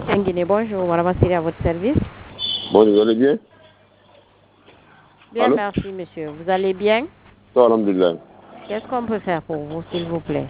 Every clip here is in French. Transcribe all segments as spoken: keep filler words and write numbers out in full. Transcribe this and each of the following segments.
Guinée, bonjour, madame Assiri à votre service. Bon, vous allez bien? Bien, Allô? merci, monsieur. Vous allez bien? Ça, alhamdulillah. Qu'est-ce qu'on peut faire pour vous, s'il vous plaît?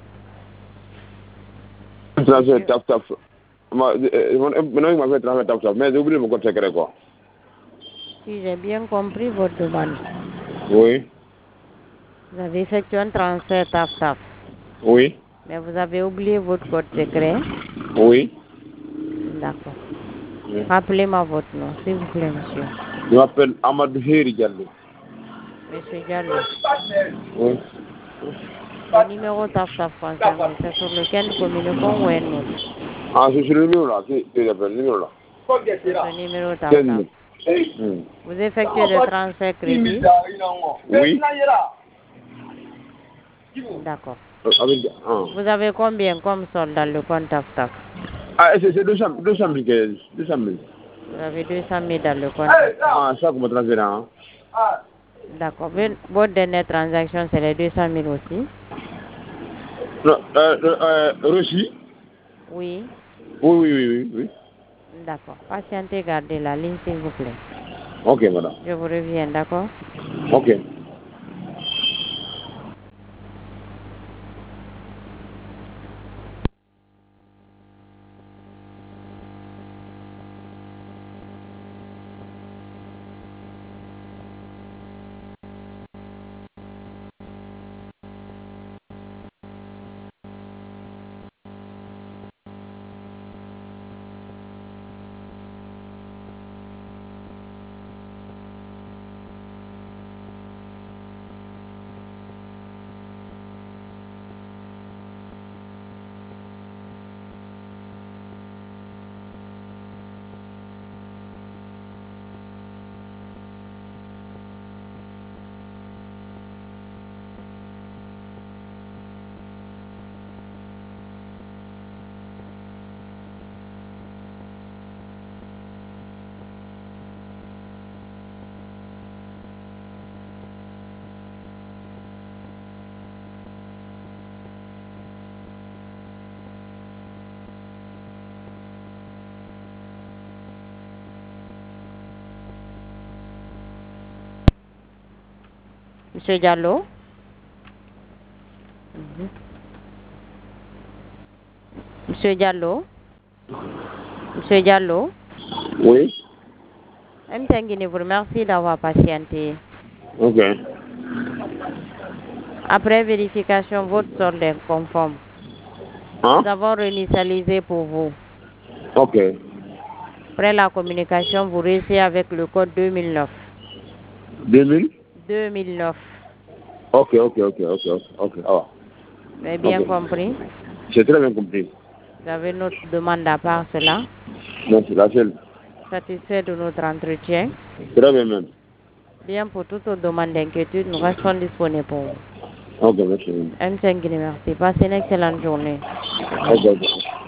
Transfert tap tap. Ma- euh, mon- Maintenant, il m'a fait transfert tap tap, mais j'ai oublié mon code secret, quoi. Si j'ai bien compris votre demande, Oui, vous avez effectué un transfert taf-taf, oui, mais vous avez oublié votre code secret. oui. D'accord. Oui. Rappelez-moi votre nom, s'il vous plaît, monsieur. Je m'appelle Amadou Heri Diallo. Monsieur Diallo. Oui. Le numéro taf-taf concerné, c'est sur lequel nous communiquons ou un autre? Ah, c'est sur le numéro là, qui qui appelle le numéro là. C'est ce numéro quinze taf-taf. minutes. Hmm. Vous effectuez des transferts crédits? Oui. D'accord. Euh, Avec, ah, Vous avez combien comme solde dans le compte taf-taf? ah c'est c'est deux cents deux cent mille. deux cent mille. Vous avez deux cent mille dans le compte taf-taf. Ah, ça, comment transférer, hein? D'accord. Ven- Votre dernière transaction, c'est les deux cent mille aussi? Non, euh, euh, euh, reçu? Oui. Oui, oui, oui, oui, oui. D'accord. Patientez, gardez la ligne, s'il vous plaît. Ok, madame. Je vous reviens, d'accord? Ok. Monsieur Diallo? Mhm. Monsieur Diallo? Monsieur Diallo? Oui. M T N Guinée vous remercie d'avoir patienté. Ok. Après vérification, votre solde est conforme. Hein? Nous avons réinitialisé pour vous. Ok. Après la communication, vous réussissez avec le code deux mille neuf. deux mille? deux mille neuf. Ok, ok, ok, ok, ok, ok. Ah, Vous avez bien ok. compris? J'ai très bien compris. Vous avez notre demande à part cela. Non, c'est la seule. Satisfait de notre entretien. Très bien même. Bien, pour toute autre demande d'inquiétude, nous restons disponibles pour vous. Ok, merci. M cinq Guinée, merci. Passez une excellente journée. Ok, ok.